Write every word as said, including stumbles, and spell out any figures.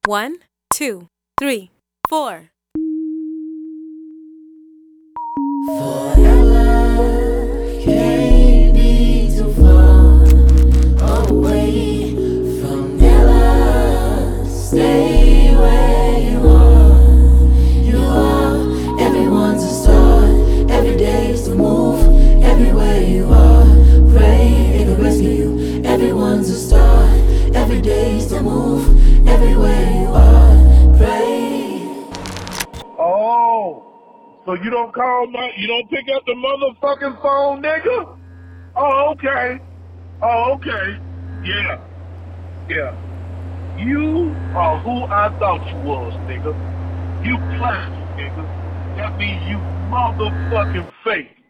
One, two, three, four. Forever can't be too far away from Ella. Stay where you are. You are everyone's a star. Every day is to move. Everywhere you are, pray it can rescue you. Everyone's a star. Every day is to move. Everywhere you are, pray. Oh. So you don't call my, you don't pick up the motherfucking phone, nigga? Oh, okay. Oh, okay. Yeah. Yeah. You are who I thought you was, nigga. You plastic, nigga. That means you motherfucking fake.